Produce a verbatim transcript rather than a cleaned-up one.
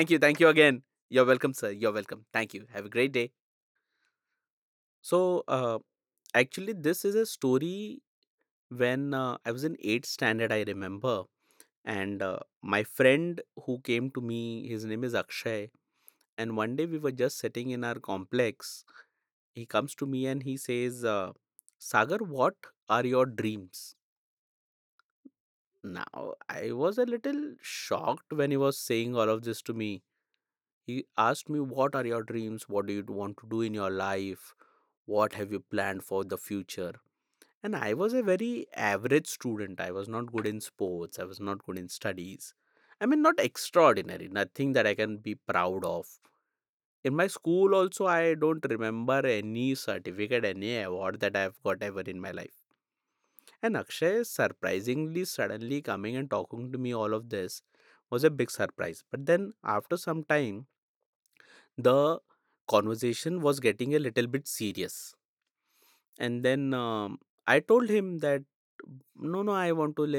Thank you. Thank you again. You're welcome, sir. You're welcome. Thank you. Have a great day. So, uh, actually, this is a story when uh, I was in eighth standard, I remember. And uh, my friend who came to me, his name is Akshay. And one day we were just sitting in our complex. He comes to me and he says, uh, Sagar, what are your dreams? Now, I was a little shocked when he was saying all of this to me. He asked me, what are your dreams? What do you want to do in your life? What have you planned for the future? And I was a very average student. I was not good in sports. I was not good in studies. I mean, not extraordinary, nothing that I can be proud of. In my school, also, I don't remember any certificate, any award that I've got ever in my life. And Akshay, surprisingly, suddenly coming and talking to me all of this was a big surprise. But then, after some time, the conversation was getting a little bit serious. And then um, I told him that no, no, I want to